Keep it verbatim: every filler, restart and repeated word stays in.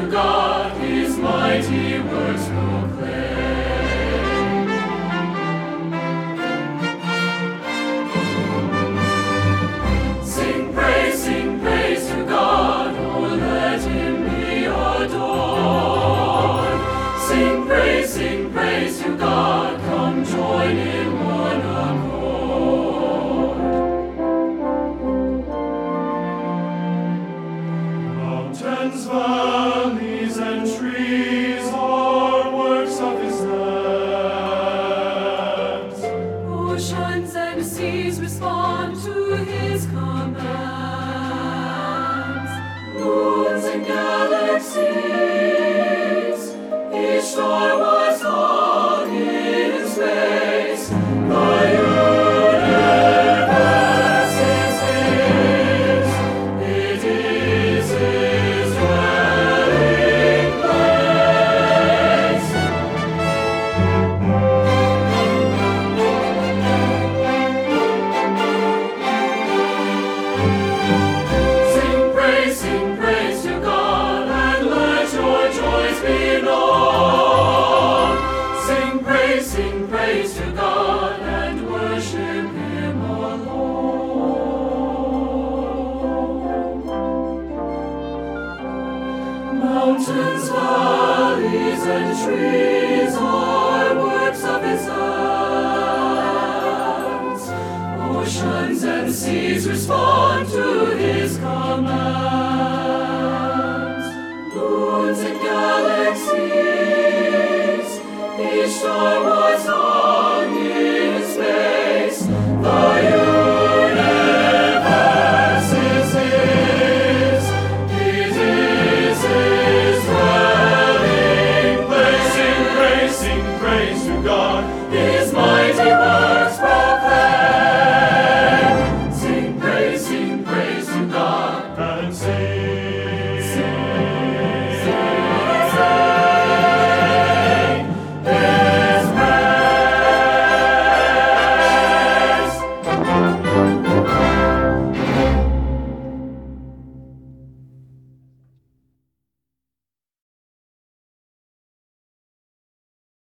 to God, his mighty works proclaim. Sing praise, sing praise to God, oh let him be adored. Sing praise, sing praise to God, come join in one accord. Mountains, valleys, and trees are works of his hands. Oceans and seas respond to his commands. Moons and galaxies, each star was long in space. The universe is his, it is his dwelling place. Sing praise, sing praise to God, and let your joys be known. Sing praise, sing praise to God, and worship him alone. Mountains, valleys, and trees are works of his hands. Oceans and seas respond to his command.